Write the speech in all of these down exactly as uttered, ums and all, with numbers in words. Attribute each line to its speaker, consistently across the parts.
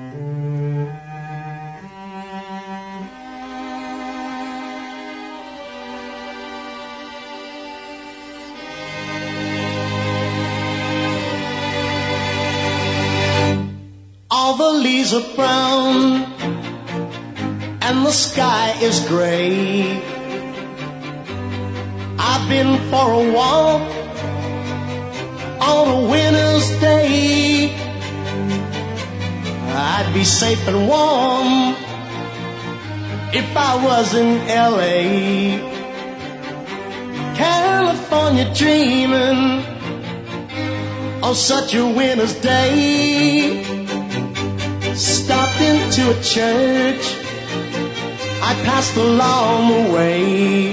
Speaker 1: All the leaves are brown and the sky is gray. I've been for a walk on a winter's day. I'd be safe and warm if I was in L A California, dreaming on such a winter's day. Stopped into a church, I passed along the way.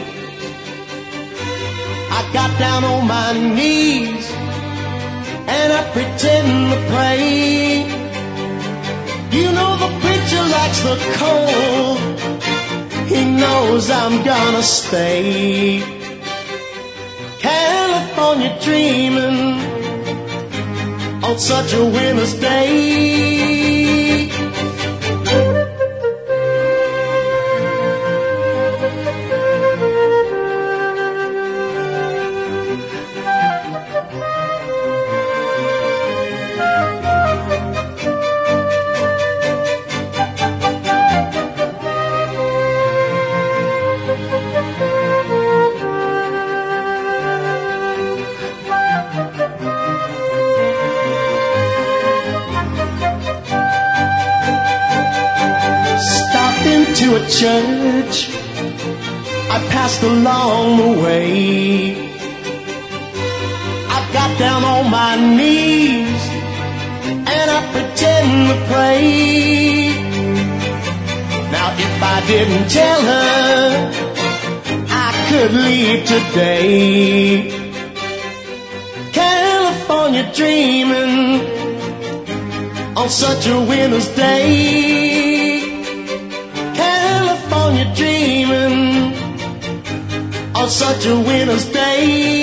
Speaker 1: I got down on my knees and I pretend to pray. You know the preacher likes the cold, he knows I'm gonna stay. California, dreaming on such a winter's day. To a church I passed along the way. I got down on my knees and I pretend to pray. Now if I didn't tell her I could leave today. California, dreaming on such a winter's day. California, dreaming on such a winter's day.